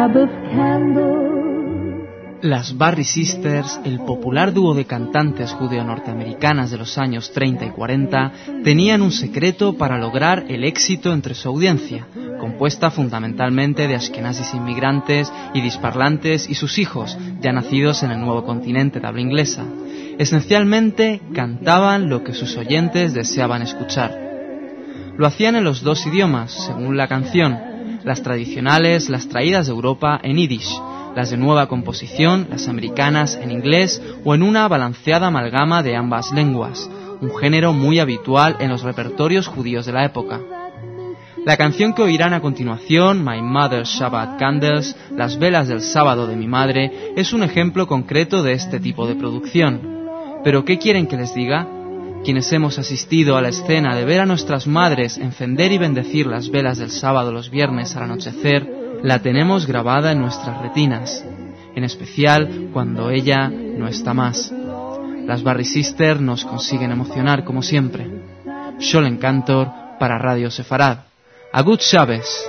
Sabbath candles. Las Barry Sisters, el popular dúo de cantantes judeo-norteamericanas de los años 30 y 40, tenían un secreto para lograr el éxito entre su audiencia, compuesta fundamentalmente de ashkenazis inmigrantes y disparlantes y sus hijos, ya nacidos en el nuevo continente de habla inglesa. Esencialmente, cantaban lo que sus oyentes deseaban escuchar. Lo hacían en los dos idiomas, según la canción, las tradicionales, las traídas de Europa en yiddish, las de nueva composición, las americanas en inglés o en una balanceada amalgama de ambas lenguas, un género muy habitual en los repertorios judíos de la época. La canción que oirán a continuación, My Mother's Shabbat Candles, Las velas del sábado de mi madre, es un ejemplo concreto de este tipo de producción. ¿Pero qué quieren que les diga? Quienes hemos asistido a la escena de ver a nuestras madres encender y bendecir las velas del sábado los viernes al anochecer, la tenemos grabada en nuestras retinas, en especial cuando ella no está más. Las Barry Sisters nos consiguen emocionar como siempre. Sholem Cantor para Radio Sefarad. Agut Shabbos.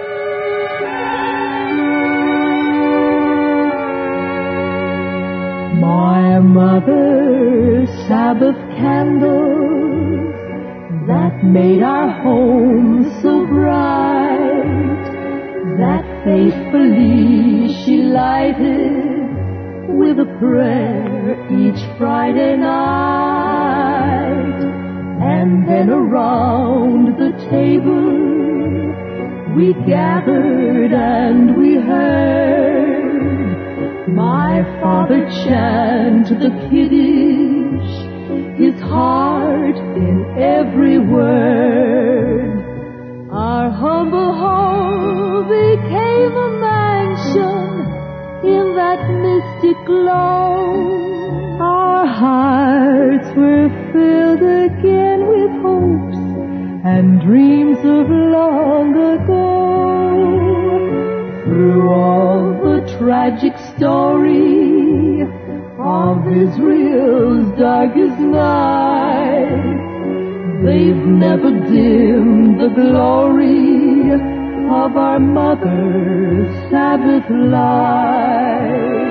My mother's Sabbath candles that made our home so bright, that faithfully she lighted with a prayer each Friday night. And then around the table we gathered and we heard my father chant the Kiddush, his heart in every word. Our humble home became a mansion in that mystic glow. Our hearts were filled again with hopes and dreams of long ago. Through all the tragic story of Israel's darkest night, they've never dimmed the glory of our mother's Sabbath light.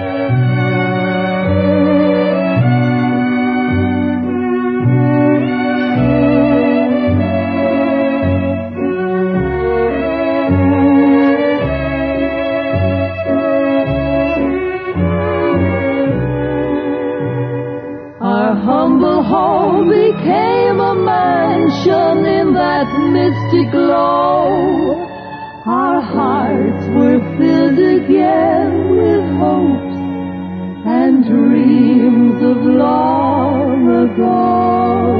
Our humble home became a mansion in that mystic glow. Our hearts were filled again with hopes and dreams of long ago.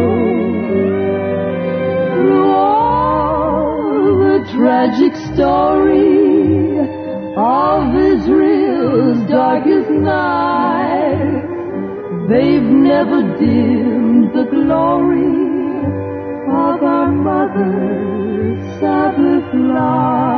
Through all the tragic story of Israel's darkest night, they've never dimmed the glory of our mother's Sabbath light.